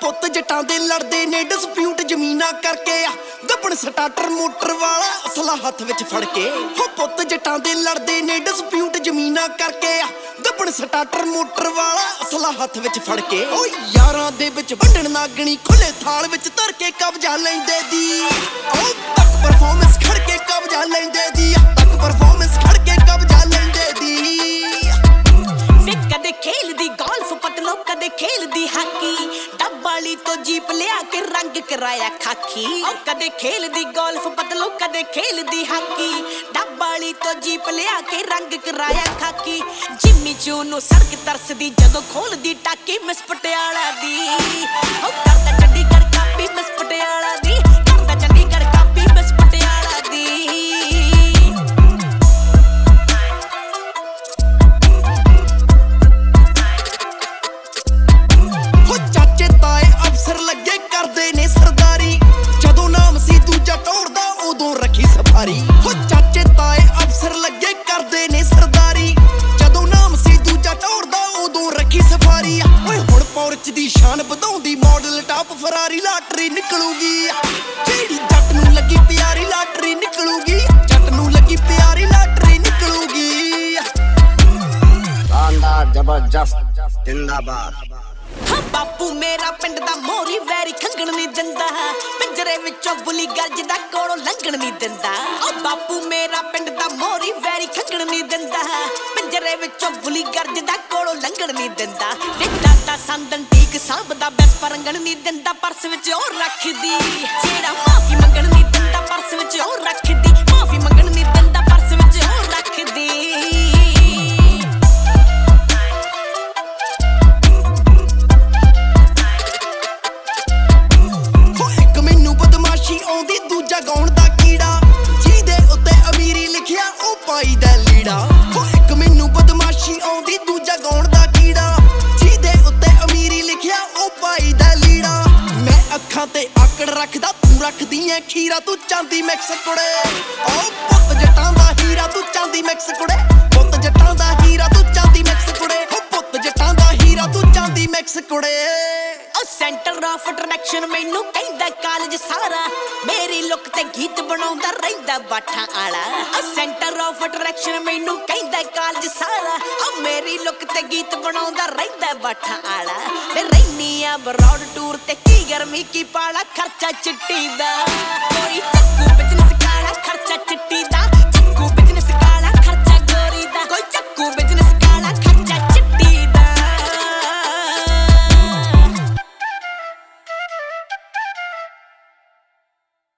ਪੁੱਤ ਜੱਟਾਂ ਦੇ ਲੜਦੇ ਨੇ ਡਿਸਪਿਊਟ ਜ਼ਮੀਨਾਂ ਕਰਕੇ ਆ ਗੱਬਣ ਸਟਾਰਟਰ ਮੋਟਰ ਵਾਲਾ ਅਸਲਾ ਹੱਥ ਵਿੱਚ ਫੜ ਕੇ ਹੋ ਪੁੱਤ ਜੱਟਾਂ ਦੇ ਲੜਦੇ ਨੇ ਡਿਸਪਿਊਟ ਜ਼ਮੀਨਾਂ ਕਰਕੇ ਆ ਗੱਬਣ ਸਟਾਰਟਰ ਮੋਟਰ ਵਾਲਾ ਅਸਲਾ ਹੱਥ ਵਿੱਚ ਫੜ ਕੇ ਓ ਯਾਰਾਂ ਦੇ ਵਿੱਚ ਵੰਡਣ ਨਾਗਣੀ ਖੁੱਲੇ ਥਾਲ ਵਿੱਚ ਧਰ ਕੇ ਕਬਜ਼ਾ ਲੈਂਦੇ ਦੀ ਓ ਤੱਕ ਪਰਫਾਰਮੈਂਸ ਖੜ ਕੇ ਕਬਜ਼ਾ ਲੈਂਦੇ ਦੀ ਤੱਕ ਪਰਫਾਰਮੈਂਸ ਖੜ ਕੇ ਕਬਜ਼ਾ ਲੈਂਦੇ ਦੀ ਕਦੇ ਖੇਲਦੀ ਗੋਲਫ ਪਤਲੋ ਕਦੇ ਖੇਲਦੀ ਹਾਕੀ ਡੱਬਾਲੀ ਤੋਂ ਜੀਪ ਲਿਆ ਕੇ ਰੰਗ ਕਰਾਇਆ ਖਾਕੀ ਓ ਕਦੇ ਖੇਲਦੀ ਗੋਲਫ ਪਤਲੋ ਕਦੇ ਖੇਲਦੀ ਹਾਕੀ ਡੱਬਾਲੀ ਤੋਂ ਜੀਪ ਲਿਆ ਕੇ ਰੰਗ ਕਰਾਇਆ ਖਾਕੀ ਜਿੰਮੀ ਚੂ ਨੂੰ ਸੜਕ ਤਰਸਦੀ ਜਦੋਂ ਖੋਲਦੀ ਟਾਕੀ ਮਿਸ ਪਟਿਆਲਾ ਦੀ ਓ ਕਰਦਾ ਚੰਡੀਗੜ੍ਹ ਕਾਪੀ ਮਿਸ ਪਟਿਆਲਾ ਦੀ ਕਰਦਾ ਚੰਡੀਗੜ੍ਹ ਕਾਪੀ ਮਿਸ ਪਟਿਆਲਾ ਦੀ ਲੱਗੇ ਕਰਦੇ ਨੇ ਸਰਦਾਰੀ ਜਦੋਂ ਨਾਮ ਸੀ ਦੂਜਾ ਟੋੜਦਾ ਉਦੋਂ ਰੱਖੀ ਸਫਾਰੀ ਹੋ ਚਾਚੇ ਤਾਏ ਅਫਸਰ ਲੱਗੇ ਕਰਦੇ ਨੇ ਸਰਦਾਰੀ ਜਦੋਂ ਨਾਮ ਸੀ ਦੂਜਾ ਟੋੜਦਾ ਉਦੋਂ ਰੱਖੀ ਸਫਾਰੀ ਓਏ ਹੁਣ ਪੌਰਚ ਦੀ ਸ਼ਾਨ ਵਧਾਉਂਦੀ ਮਾਡਲ ਟਾਪ ਫਰਾਰੀ ਲਾਟਰੀ ਨਿਕਲੂਗੀ ਜਿਹੜੀ ਜੱਟ ਨੂੰ ਲੱਗੀ ਪਿਆਰੀ ਲਾਟਰੀ ਨਿਕਲੂਗੀ ਜੱਟ ਨੂੰ ਲੱਗੀ ਪਿਆਰੀ ਲਾਟਰੀ ਨਿਕਲੂਗੀ ਸ਼ਾਨਦਾਰ ਜ਼ਬਰਦਸਤ ਜ਼ਿੰਦਾਬਾਦ ਹਾਂ ਬਾਪੂ ਮੇਰਾ ਪਿੰਡ ਦਾ ਮੋਰੀ ਵੈਰੀ ਖੰਗਣ ਨਹੀਂ ਦਿੰਦਾ ਪਿੰਜਰੇ ਵਿੱਚੋਂ ਬੁਲੀ ਗਰਜਦਾ ਕੋਲੋਂ ਲੰਘਣ ਨਹੀਂ ਦਿੰਦਾ ਓ ਬਾਪੂ ਮੇਰਾ ਪਿੰਡ ਦਾ ਮੋਰੀ ਵੈਰੀ ਖੰਗਣ ਨਹੀਂ ਦਿੰਦਾ ਪਿੰਜਰੇ ਵਿੱਚੋਂ ਬੁਲੀ ਗਰਜਦਾ ਕੋਲੋਂ ਲੰਘਣ ਨਹੀਂ ਦਿੰਦਾ ਵਿੱਡਾ ਤਾਂ ਸੰਦਨ ਠੀਕ ਸਾਂਭਦਾ ਬੈਸ ਪਰੰਗਣ ਨਹੀਂ ਦਿੰਦਾ ਪਰਸ ਵਿੱਚ ਉਹ ਰੱਖਦੀ ਜਿਹੜਾ ਮਾਫੀ ਮੰਗਣ ਨਹੀਂ ਦਿੰਦਾ ਪਰਸ ਵਿੱਚ ਉਹ ਰੱਖਦੀ ਮਾਫੀ ਮੰਗਣ ਨਹੀਂ ਦਿੰਦਾ ਪਰਸ ਵਿੱਚ ਉਹ ਰੱਖਦੀ ਆਉਂਦੀ ਦੂਜਾ ਗਾਉਣ ਦਾ ਕੀੜਾ ਜਿਹਦੇ ਉੱਤੇ ਅਮੀਰੀ ਲਿਖਿਆ ਉਹ ਪਾਈ ਦਾ ਲੀੜਾ ਹੋ ਇੱਕ ਮੈਨੂੰ ਬਦਮਾਸ਼ੀ ਆਉਂਦੀ ਦੂਜਾ ਗਾਉਣ ਦਾ ਕੀੜਾ ਜਿਹਦੇ ਉੱਤੇ ਅਮੀਰੀ ਲਿਖਿਆ ਉਹ ਪਾਈ ਦਾ ਲੀੜਾ ਮੈਂ ਅੱਖਾਂ ਤੇ ਆਕੜ ਰੱਖਦਾ ਤੂੰ ਰੱਖਦੀ ਐ ਖੀਰਾ ਤੂੰ ਚਾਂਦੀ ਮਿਕਸ ਕੁੜੇ ਓ ਪੁੱਤ ਜੱਟਾਂ ਦਾ ਹੀਰਾ ਤੂੰ ਚਾਂਦੀ ਮਿਕਸ ਕੁੜੇ ਪੁੱਤ ਜੱਟਾਂ ਦਾ ਹੀਰਾ ਤੂੰ ਚਾਂਦੀ ਮਿਕਸ ਕੁੜੇ ਓ ਪੁੱਤ ਜੱਟਾਂ ਦਾ ਹੀਰਾ ਤੂੰ ਚਾਂਦੀ ਮਿਕਸ ਕੁੜੇ ਓ ਸੈਂਟਰ ਆਫ ਅਟਰੈਕਸ਼ਨ ਮੈਨੂੰ ਕਹਿੰਦਾ ਕਾਲਜ ਸਾਰਾ ਮੇਰੀ ਲੁੱਕ ਤੇ ਗੀਤ ਬਣਾਉਂਦਾ ਰਹਿੰਦਾ ਬਾਠਾਂ ਆਲਾ ਓ ਸੈਂਟਰ ਆਫ ਅਟਰੈਕਸ਼ਨ ਮੈਨੂੰ ਕਹਿੰਦਾ ਕਾਲਜ ਸਾਰਾ ਓ ਮੇਰੀ ਲੁੱਕ ਤੇ ਗੀਤ ਬਣਾਉਂਦਾ ਰਹਿੰਦਾ ਬਾਠਾਂ ਆਲਾ ਮੈਂ ਰਹਿਨੀ ਆ ਬਰੌਡ ਟੂਰ ਤੇ ਕੀ ਗਰਮੀ ਕੀ ਪਾਲਾ ਖਰਚਾ ਚਿੱਟੀ ਦਾ ਕੋਈ ਚੱਕੂ ਬਿਜ਼ਨਸ